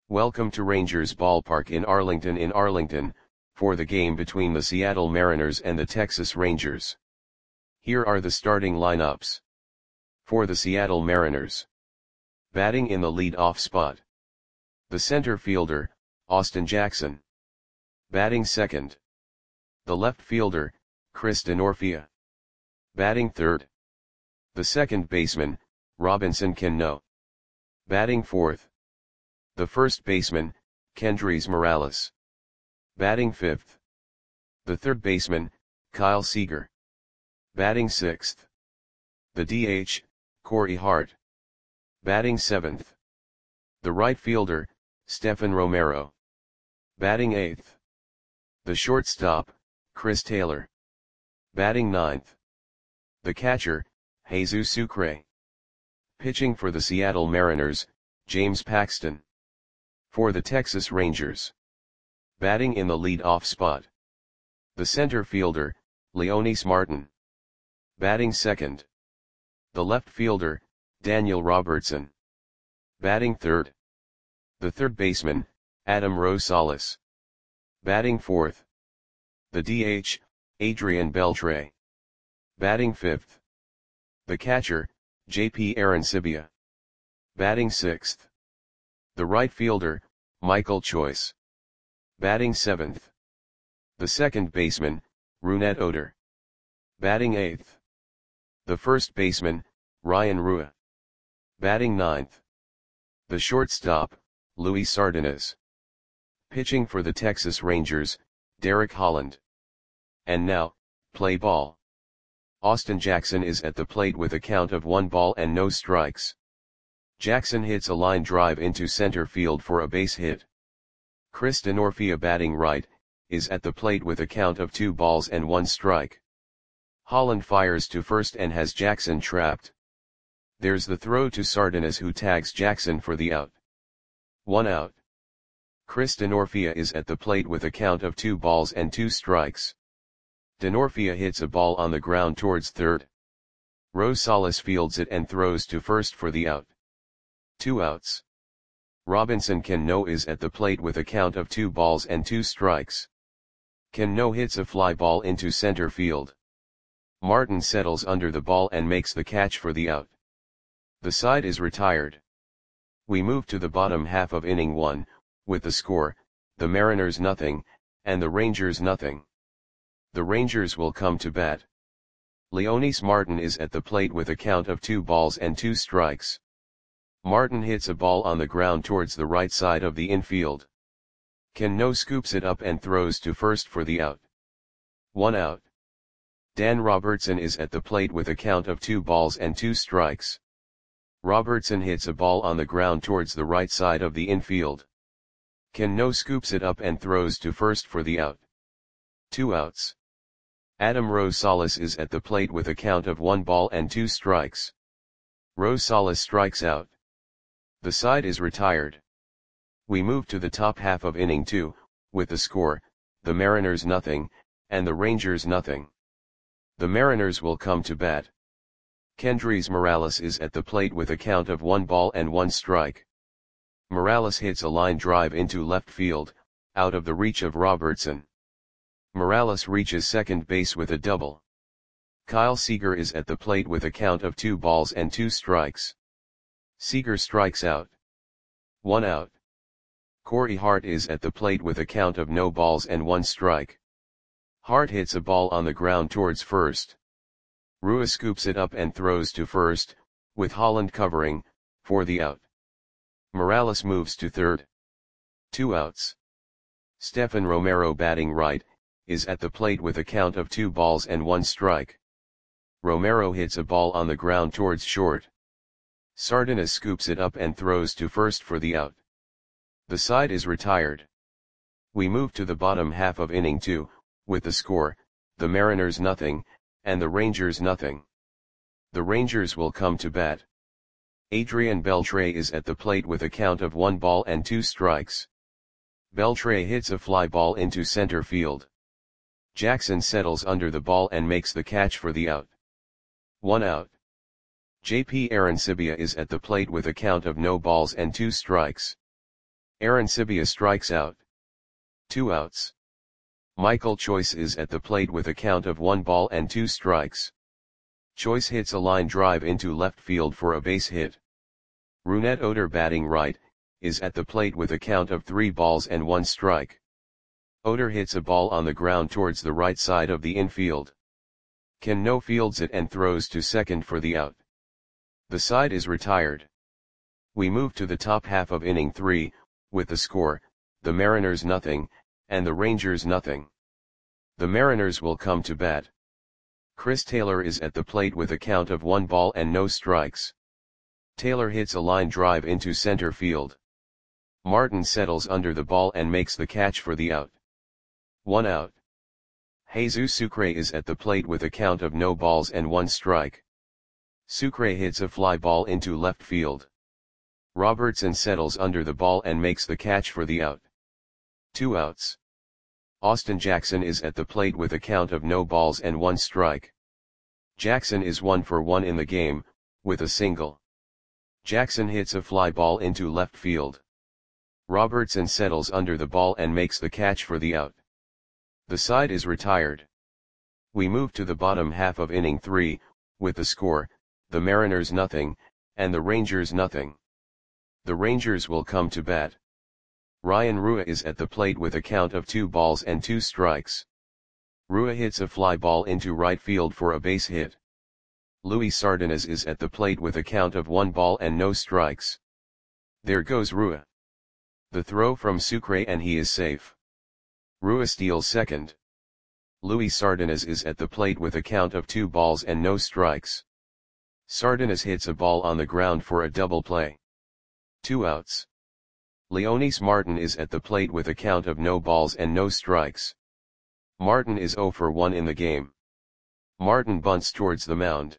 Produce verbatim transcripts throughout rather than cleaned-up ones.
Welcome to Rangers Ballpark in Arlington in Arlington, for the game between the Seattle Mariners and the Texas Rangers. Here are the starting lineups. For the Seattle Mariners. Batting in the lead-off spot. The center fielder, Austin Jackson. Batting second. The left fielder, Chris Denorfia. Batting third. The second baseman, Robinson Cano. Batting fourth. The first baseman, Kendrys Morales. Batting fifth. The third baseman, Kyle Seager. Batting sixth. The D H, Corey Hart. Batting seventh. The right fielder, Stephen Romero. Batting eighth. The shortstop, Chris Taylor. Batting ninth. The catcher, Jesus Sucre. Pitching for the Seattle Mariners, James Paxton. For the Texas Rangers. Batting in the lead-off spot. The center fielder, Leonys Martin. Batting second. The left fielder, Daniel Robertson. Batting third. The third baseman, Adam Rosales. Batting fourth. The D H, Adrian Beltre. Batting fifth. The catcher, J P Arancibia. Batting sixth. The right fielder, Michael Choice. Batting seventh. The second baseman, Rougned Odor. Batting eighth. The first baseman, Ryan Rua. Batting ninth. The shortstop, Luis Sardinas. Pitching for the Texas Rangers, Derek Holland. And now, play ball. Austin Jackson is at the plate with a count of one ball and no strikes. Jackson hits a line drive into center field for a base hit. Chris Denorfia, batting right, is at the plate with a count of two balls and one strike. Holland fires to first and has Jackson trapped. There's the throw to Sardinas, who tags Jackson for the out. One out. Chris Denorfia is at the plate with a count of two balls and two strikes. Denorfia hits a ball on the ground towards third. Rosales fields it and throws to first for the out. Two outs. Robinson Cano is at the plate with a count of two balls and two strikes. Cano hits a fly ball into center field. Martin settles under the ball and makes the catch for the out. The side is retired. We move to the bottom half of inning one, with the score, the Mariners nothing, and the Rangers nothing. The Rangers will come to bat. Leonys Martin is at the plate with a count of two balls and two strikes. Martin hits a ball on the ground towards the right side of the infield. Cano scoops it up and throws to first for the out. One out. Dan Robertson is at the plate with a count of two balls and two strikes. Robertson hits a ball on the ground towards the right side of the infield. Cano scoops it up and throws to first for the out. Two outs. Adam Rosales is at the plate with a count of one ball and two strikes. Rosales strikes out. The side is retired. We move to the top half of inning two, with the score, the Mariners nothing, and the Rangers nothing. The Mariners will come to bat. Kendrys Morales is at the plate with a count of one ball and one strike. Morales hits a line drive into left field, out of the reach of Robertson. Morales reaches second base with a double. Kyle Seager is at the plate with a count of two balls and two strikes. Seager strikes out. One out. Corey Hart is at the plate with a count of no balls and one strike. Hart hits a ball on the ground towards first. Rua scoops it up and throws to first, with Holland covering, for the out. Morales moves to third. Two outs. Stephen Romero, batting right, is at the plate with a count of two balls and one strike. Romero hits a ball on the ground towards short. Sardinas scoops it up and throws to first for the out. The side is retired. We move to the bottom half of inning two, with the score, the Mariners nothing, and the Rangers nothing. The Rangers will come to bat. Adrian Beltre is at the plate with a count of one ball and two strikes. Beltre hits a fly ball into center field. Jackson settles under the ball and makes the catch for the out. One out. J P Arancibia is at the plate with a count of no balls and two strikes. Arancibia strikes out. Two outs. Michael Choice is at the plate with a count of one ball and two strikes. Choice hits a line drive into left field for a base hit. Rougned Odor, batting right, is at the plate with a count of three balls and one strike. Odor hits a ball on the ground towards the right side of the infield. Cano fields it and throws to second for the out. The side is retired. We move to the top half of inning three, with the score, the Mariners nothing, and the Rangers nothing. The Mariners will come to bat. Chris Taylor is at the plate with a count of one ball and no strikes. Taylor hits a line drive into center field. Martin settles under the ball and makes the catch for the out. One out. Jesus Sucre is at the plate with a count of no balls and one strike. Sucre hits a fly ball into left field. Robertson settles under the ball and makes the catch for the out. Two outs. Austin Jackson is at the plate with a count of no balls and one strike. Jackson is one for one in the game, with a single. Jackson hits a fly ball into left field. Robertson settles under the ball and makes the catch for the out. The side is retired. We move to the bottom half of inning three, with the score, the Mariners nothing, and the Rangers nothing. The Rangers will come to bat. Ryan Rua is at the plate with a count of two balls and two strikes. Rua hits a fly ball into right field for a base hit. Luis Sardinas is at the plate with a count of one ball and no strikes. There goes Rua. The throw from Sucre and he is safe. Rua steals second. Luis Sardinas is at the plate with a count of two balls and no strikes. Sardinas hits a ball on the ground for a double play. Two outs. Leonys Martin is at the plate with a count of no balls and no strikes. Martin is zero for one in the game. Martin bunts towards the mound.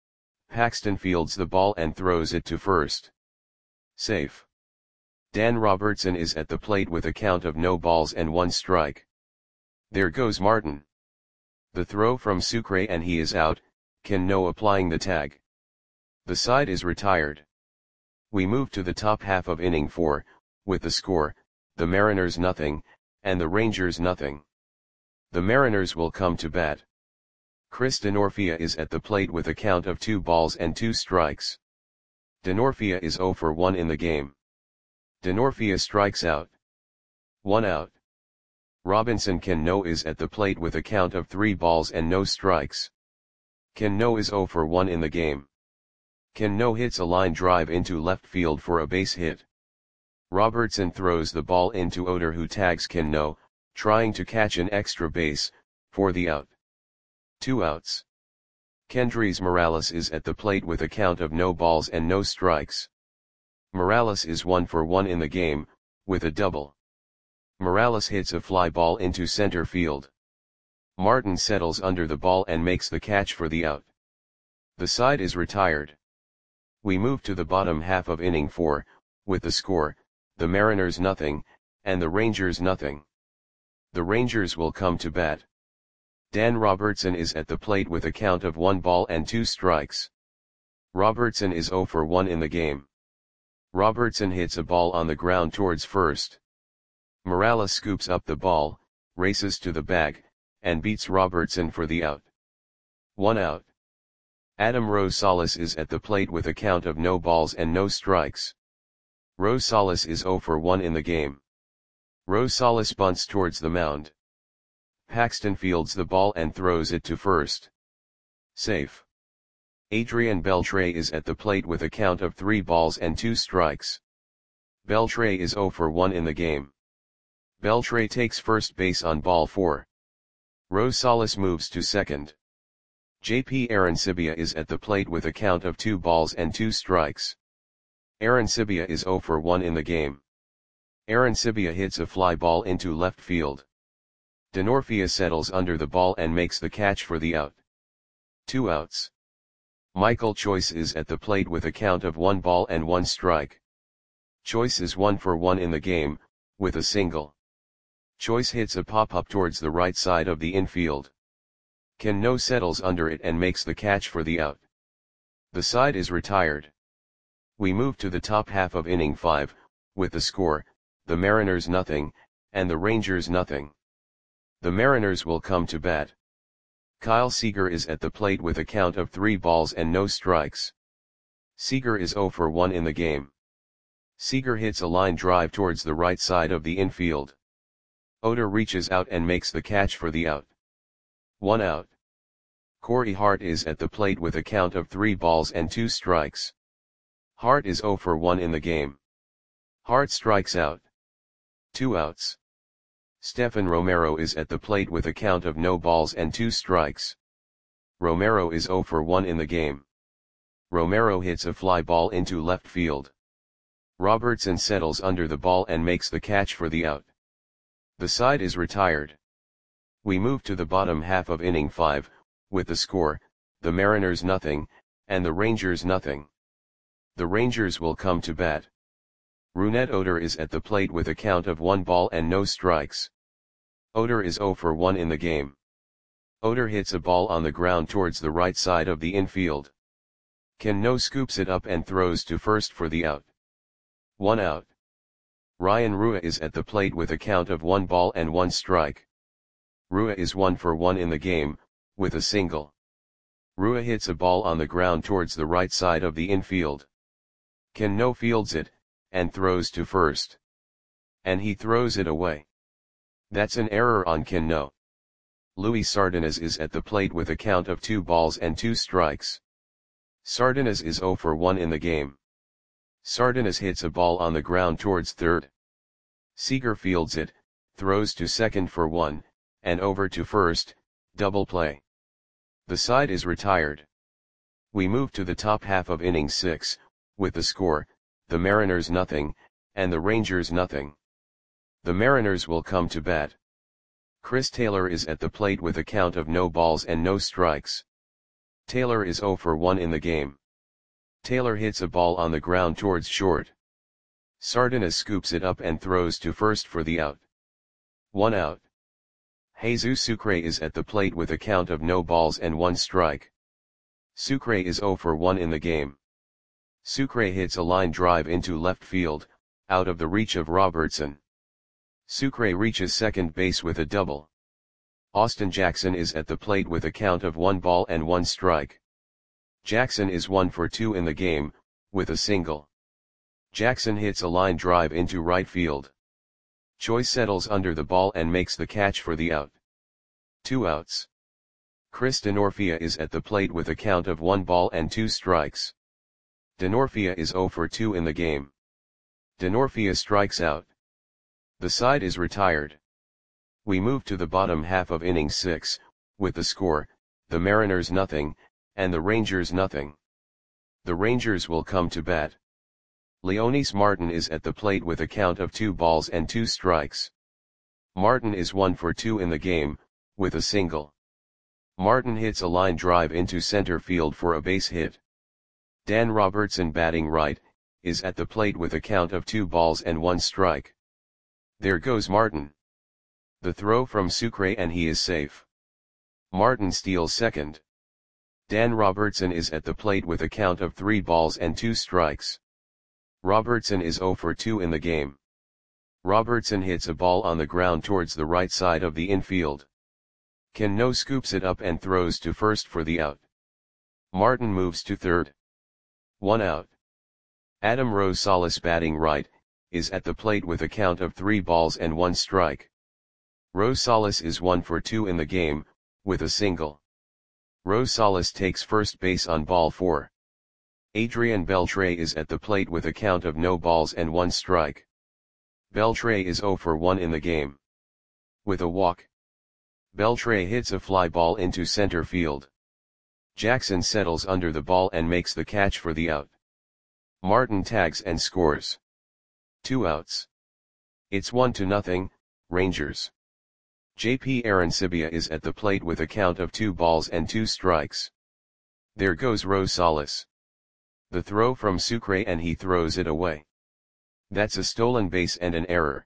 Paxton fields the ball and throws it to first. Safe. Dan Robertson is at the plate with a count of no balls and one strike. There goes Martin. The throw from Sucre and he is out, Cano applying the tag. The side is retired. We move to the top half of inning four, with the score, the Mariners nothing, and the Rangers nothing. The Mariners will come to bat. Chris Denorfia is at the plate with a count of two balls and two strikes. Denorfia is zero for one in the game. Denorfia strikes out. One out. Robinson Cano is at the plate with a count of three balls and no strikes. Cano is zero for one in the game. Cano hits a line drive into left field for a base hit. Robertson throws the ball into Odor, who tags Cano, trying to catch an extra base, for the out. Two outs. Kendrys Morales is at the plate with a count of no balls and no strikes. Morales is one for one in the game, with a double. Morales hits a fly ball into center field. Martin settles under the ball and makes the catch for the out. The side is retired. We move to the bottom half of inning four, with the score, the Mariners nothing, and the Rangers nothing. The Rangers will come to bat. Dan Robertson is at the plate with a count of one ball and two strikes. Robertson is zero for one in the game. Robertson hits a ball on the ground towards first. Morales scoops up the ball, races to the bag, and beats Robertson for the out. One out. Adam Rosales is at the plate with a count of no balls and no strikes. Rosales is zero for one in the game. Rosales bunts towards the mound. Paxton fields the ball and throws it to first. Safe. Adrian Beltre is at the plate with a count of three balls and two strikes. Beltre is zero for one in the game. Beltre takes first base on ball four. Rosales moves to second. J P Arancibia is at the plate with a count of two balls and two strikes. Arancibia is zero for one in the game. Arancibia hits a fly ball into left field. Denorfia settles under the ball and makes the catch for the out. Two outs. Michael Choice is at the plate with a count of one ball and one strike. Choice is one for one in the game, with a single. Choice hits a pop-up towards the right side of the infield. Cano settles under it and makes the catch for the out. The side is retired. We move to the top half of inning five, with the score, the Mariners nothing, and the Rangers nothing. The Mariners will come to bat. Kyle Seager is at the plate with a count of three balls and no strikes. Seager is zero for one in the game. Seager hits a line drive towards the right side of the infield. Oder reaches out and makes the catch for the out. One out. Corey Hart is at the plate with a count of three balls and two strikes. Hart is zero for one in the game. Hart strikes out. Two outs. Stephen Romero is at the plate with a count of no balls and two strikes. Romero is zero for one in the game. Romero hits a fly ball into left field. Robertson settles under the ball and makes the catch for the out. The side is retired. We move to the bottom half of inning five, with the score, the Mariners nothing, and the Rangers nothing. The Rangers will come to bat. Rougned Odor is at the plate with a count of one ball and no strikes. Odor is zero for one in the game. Odor hits a ball on the ground towards the right side of the infield. Cano scoops it up and throws to first for the out. One out. Ryan Rua is at the plate with a count of one ball and one strike. Rua is one for one in the game, with a single. Rua hits a ball on the ground towards the right side of the infield. Cano fields it, and throws to first. And he throws it away. That's an error on Cano. Luis Sardinas is at the plate with a count of two balls and two strikes. Sardinas is zero for one in the game. Sardinas hits a ball on the ground towards third. Seager fields it, throws to second for one, and over to first, double play. The side is retired. We move to the top half of inning six, with the score, the Mariners nothing, and the Rangers nothing. The Mariners will come to bat. Chris Taylor is at the plate with a count of no balls and no strikes. Taylor is zero for one in the game. Taylor hits a ball on the ground towards short. Sardinas scoops it up and throws to first for the out. One out. Jesus Sucre is at the plate with a count of no balls and one strike. Sucre is zero for one in the game. Sucre hits a line drive into left field, out of the reach of Robertson. Sucre reaches second base with a double. Austin Jackson is at the plate with a count of one ball and one strike. Jackson is one for two in the game, with a single. Jackson hits a line drive into right field. Choi settles under the ball and makes the catch for the out. Two outs. Chris Denorfia is at the plate with a count of one ball and two strikes. Denorfia is zero for two in the game. Denorfia strikes out. The side is retired. We move to the bottom half of inning six, with the score, the Mariners nothing, and the Rangers nothing. The Rangers will come to bat. Leonys Martin is at the plate with a count of two balls and two strikes. Martin is one for two in the game, with a single. Martin hits a line drive into center field for a base hit. Dan Robertson, batting right, is at the plate with a count of two balls and one strike. There goes Martin. The throw from Sucre and he is safe. Martin steals second. Dan Robertson is at the plate with a count of three balls and two strikes. Robertson is zero for two in the game. Robertson hits a ball on the ground towards the right side of the infield. Cano scoops it up and throws to first for the out. Martin moves to third. One out. Adam Rosales, batting right, is at the plate with a count of three balls and one strike. Rosales is one for two in the game, with a single. Rosales takes first base on ball four. Adrian Beltre is at the plate with a count of no balls and one strike. Beltre is zero for one in the game. With a walk. Beltre hits a fly ball into center field. Jackson settles under the ball and makes the catch for the out. Martin tags and scores. Two outs. It's one to nothing, Rangers. J P Arancibia is at the plate with a count of two balls and two strikes. There goes Rosales. The throw from Sucre and he throws it away. That's a stolen base and an error.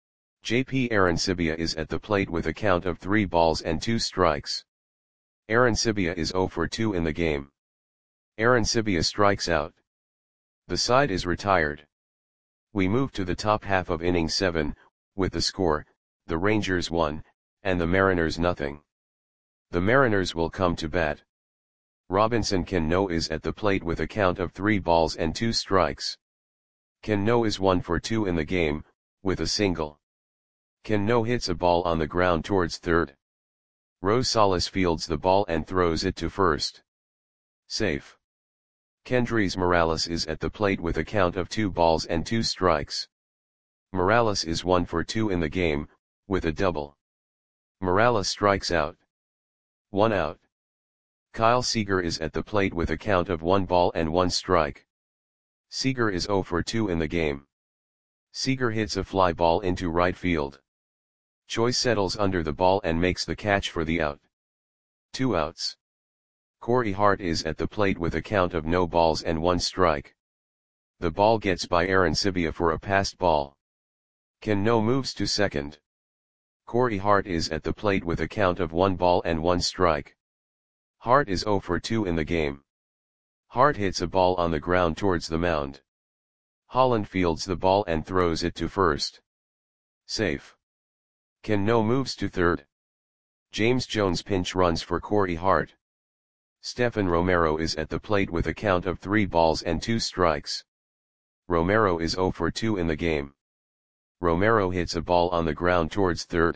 J P Arancibia is at the plate with a count of three balls and two strikes. Arancibia is zero for two in the game. Arancibia strikes out. The side is retired. We move to the top half of inning seven, with the score, the Rangers one, and the Mariners nothing. The Mariners will come to bat. Robinson Cano is at the plate with a count of three balls and two strikes. Cano is one for two in the game, with a single. Cano hits a ball on the ground towards third. Rosales fields the ball and throws it to first. Safe. Kendrys Morales is at the plate with a count of two balls and two strikes. Morales is one for two in the game, with a double. Morales strikes out. One out. Kyle Seager is at the plate with a count of one ball and one strike. Seager is zero for two in the game. Seager hits a fly ball into right field. Choi settles under the ball and makes the catch for the out. Two outs. Corey Hart is at the plate with a count of no balls and one strike. The ball gets by Aaron Sibia for a passed ball. Cano moves to second. Corey Hart is at the plate with a count of one ball and one strike. Hart is zero for two in the game. Hart hits a ball on the ground towards the mound. Holland fields the ball and throws it to first. Safe. Cano moves to third. James Jones pinch runs for Corey Hart. Stephen Romero is at the plate with a count of three balls and two strikes. Romero is zero for two in the game. Romero hits a ball on the ground towards third.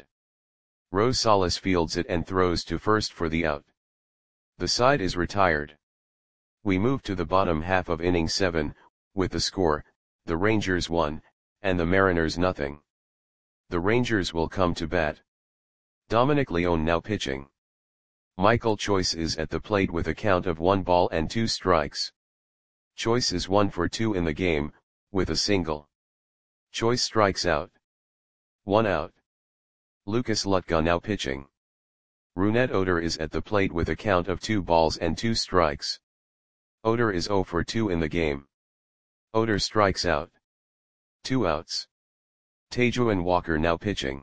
Rosales fields it and throws to first for the out. The side is retired. We move to the bottom half of inning seven, with the score, the Rangers one, and the Mariners nothing. The Rangers will come to bat. Dominic Leone now pitching. Michael Choice is at the plate with a count of one ball and two strikes. Choice is one for two in the game, with a single. Choice strikes out. One out. Lucas Lutka now pitching. Rougned Odor is at the plate with a count of two balls and two strikes. Odor is zero for two in the game. Odor strikes out. Two outs. Tejuan Walker now pitching.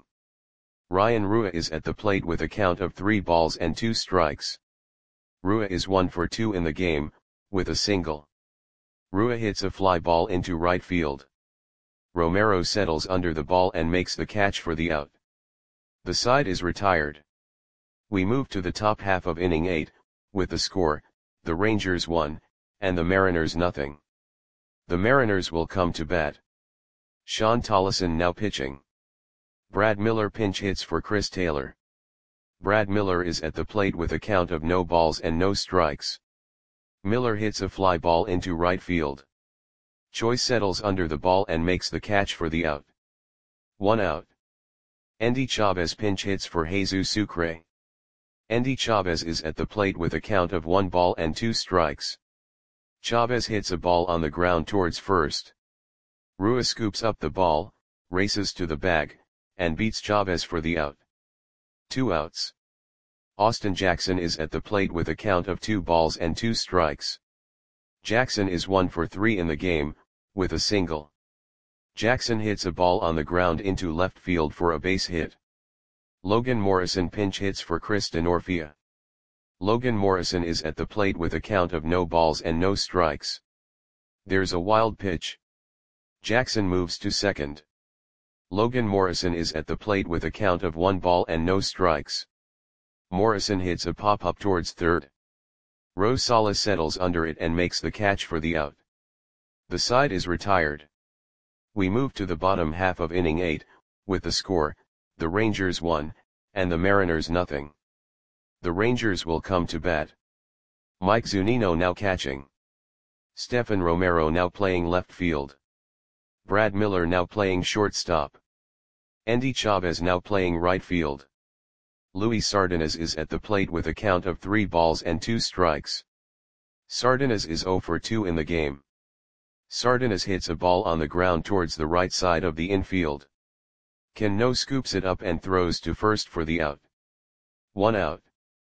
Ryan Rua is at the plate with a count of three balls and two strikes. Rua is one for two in the game, with a single. Rua hits a fly ball into right field. Romero settles under the ball and makes the catch for the out. The side is retired. We move to the top half of inning eight, with the score, the Rangers one, and the Mariners nothing. The Mariners will come to bat. Sean Tollison now pitching. Brad Miller pinch hits for Chris Taylor. Brad Miller is at the plate with a count of no balls and no strikes. Miller hits a fly ball into right field. Choi settles under the ball and makes the catch for the out. One out. Endy Chavez pinch hits for Jesus Sucre. Endy Chavez is at the plate with a count of one ball and two strikes. Chavez hits a ball on the ground towards first. Rua scoops up the ball, races to the bag, and beats Chavez for the out. Two outs. Austin Jackson is at the plate with a count of two balls and two strikes. Jackson is one for three in the game, with a single. Jackson hits a ball on the ground into left field for a base hit. Logan Morrison pinch hits for Chris Denorfia. Logan Morrison is at the plate with a count of no balls and no strikes. There's a wild pitch. Jackson moves to second. Logan Morrison is at the plate with a count of one ball and no strikes. Morrison hits a pop-up towards third. Rosales settles under it and makes the catch for the out. The side is retired. We move to the bottom half of inning eight, with the score, the Rangers one, and the Mariners nothing. The Rangers will come to bat. Mike Zunino now catching. Stephen Romero now playing left field. Brad Miller now playing shortstop. Endy Chavez now playing right field. Luis Sardinas is at the plate with a count of three balls and two strikes. Sardinas is zero for two in the game. Sardinas hits a ball on the ground towards the right side of the infield. Cano scoops it up and throws to first for the out. One out.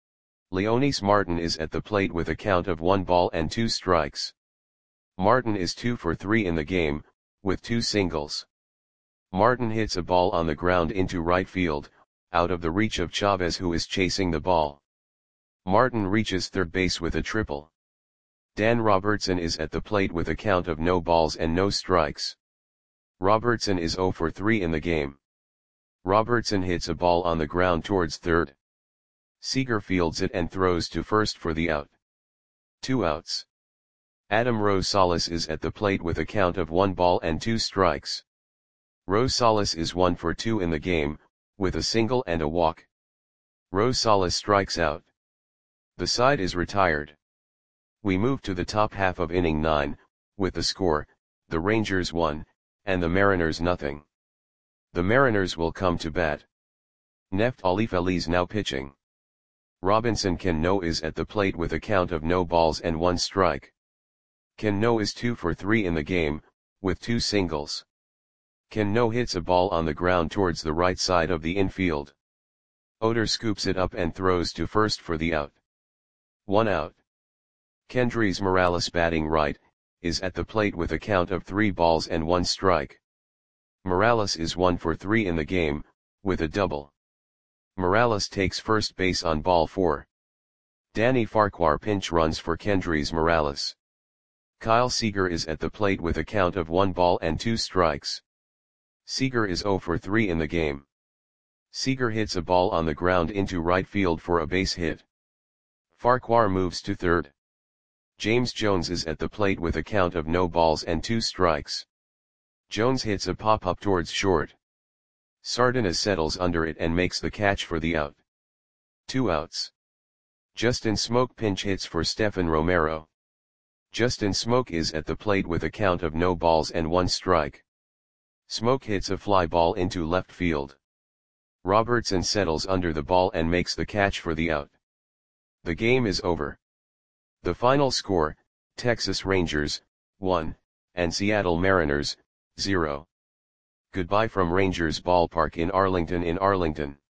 Leonys Martin is at the plate with a count of one ball and two strikes. Martin is two for three in the game, with two singles. Martin hits a ball on the ground into right field, out of the reach of Chavez who is chasing the ball. Martin reaches third base with a triple. Dan Robertson is at the plate with a count of no balls and no strikes. Robertson is zero for three in the game. Robertson hits a ball on the ground towards third. Seager fields it and throws to first for the out. Two outs. Adam Rosales is at the plate with a count of one ball and two strikes. Rosales is one for two in the game, with a single and a walk. Rosales strikes out. The side is retired. We move to the top half of inning nine, with the score, the Rangers one, and the Mariners nothing. The Mariners will come to bat. Neftali Feliz now pitching. Robinson Cano is at the plate with a count of no balls and one strike. Cano is two for three in the game, with two singles. Cano hits a ball on the ground towards the right side of the infield. Oder scoops it up and throws to first for the out. One out. Kendrys Morales batting right, is at the plate with a count of three balls and one strike. Morales is one for three in the game, with a double. Morales takes first base on ball four. Danny Farquhar pinch runs for Kendrys Morales. Kyle Seager is at the plate with a count of one ball and two strikes. Seager is zero for three in the game. Seager hits a ball on the ground into right field for a base hit. Farquhar moves to third. James Jones is at the plate with a count of no balls and two strikes. Jones hits a pop-up towards short. Sardinas settles under it and makes the catch for the out. Two outs. Justin Smoke pinch hits for Stephan Romero. Justin Smoke is at the plate with a count of no balls and one strike. Smoke hits a fly ball into left field. Robertson settles under the ball and makes the catch for the out. The game is over. The final score, Texas Rangers, one, and Seattle Mariners, zero. Goodbye from Rangers Ballpark in Arlington in Arlington.